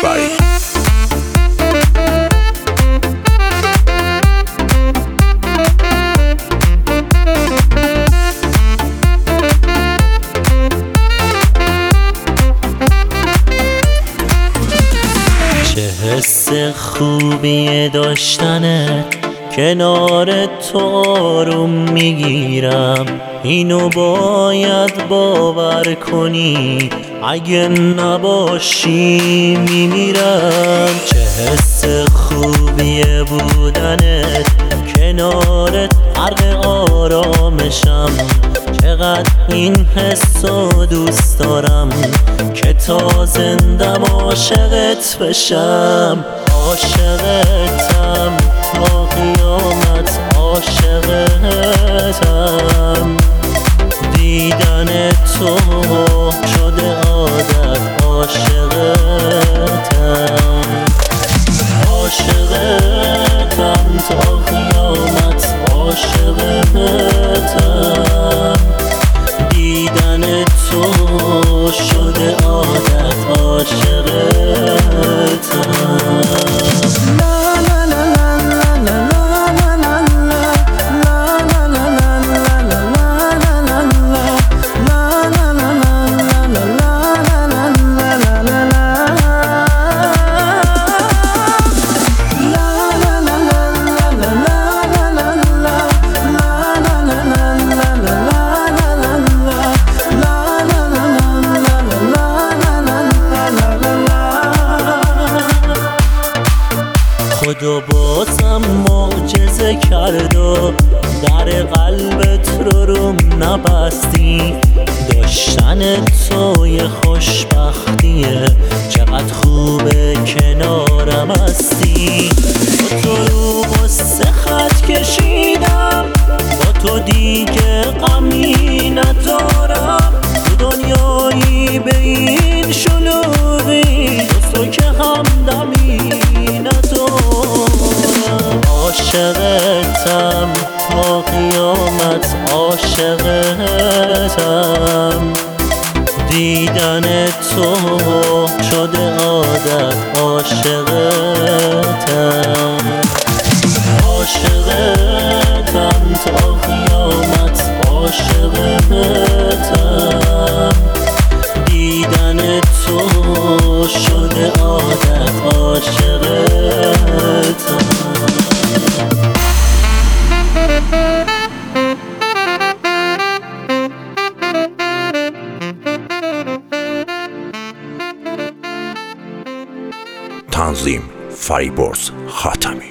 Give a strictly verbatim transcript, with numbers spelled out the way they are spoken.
اکبری. چه حس خوبیه داشتنه کنار تو آروم میگیرم، اینو باید باور کنی، اگه نباشی میمیرم. چه حس خوبیه بودنت کنارت، غرق آرامشم. چقدر این حسو دوست دارم که تا زندم عاشقت بشم. عاشقتم تا قیامت، عاشقتم. دیدن تو شده عادت، عاشقتم. عاشقتم تا قیامت، عاشقتم. دیدن تو شده عادت، عاشقتم. خدا بازم معجزه کرد و در قلبت رو روم نبستی. داشتن تو یه خوشبختیه، چقدر خوبه کنارم هستی. با تو رو غصه خط کشیدم، با تو دیگه غمی ندارم. تو دنیایی به این شلوغی، جز تو که همدمی ندارم. عاشقتم تا قیامت، عاشقتم. دیدن تو شده عادت، عاشقتم. عاشقتم تا قیامت، عاشقتم. دیدن تو شده عادت، عاشقتم. تنظیم فریبرز خاتمی.